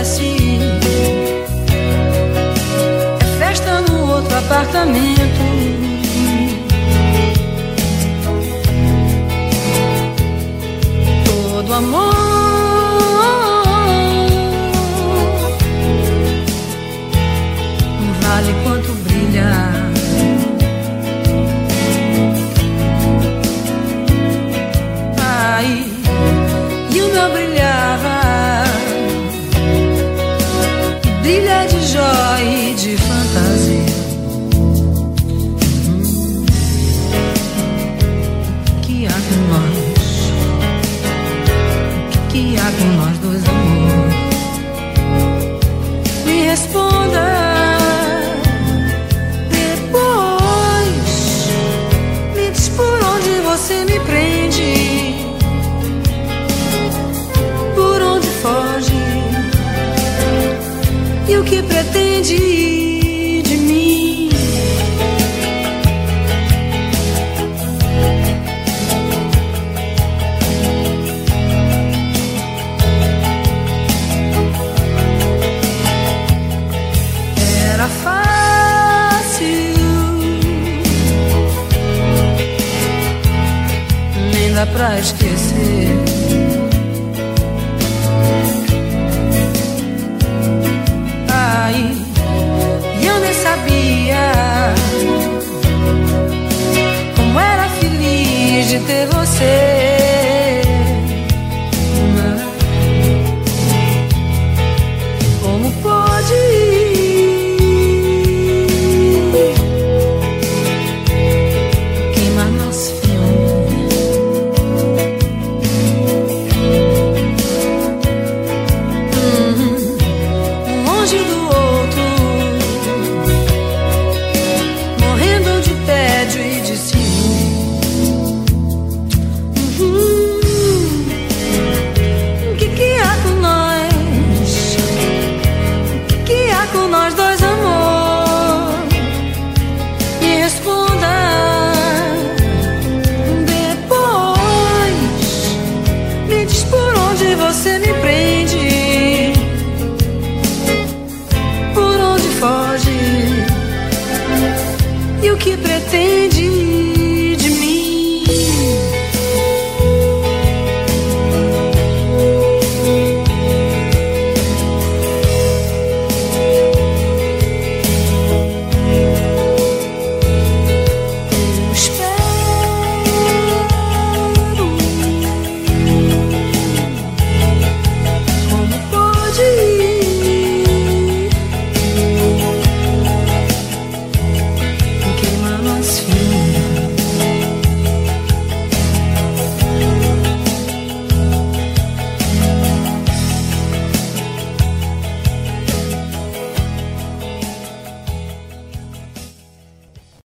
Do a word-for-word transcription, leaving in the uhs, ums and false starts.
acontece. É festa no outro apartamento. Todo amor não vale quanto brilha. Ai, e o meu brilhava, brilha de joia e de fantasia. Hum, que há com nós, que há com nós dois, amor? Me responda. Depois me diz por onde você me prende, por onde foge e o que pretende de mim. Era fácil, nem dá pra esquecer.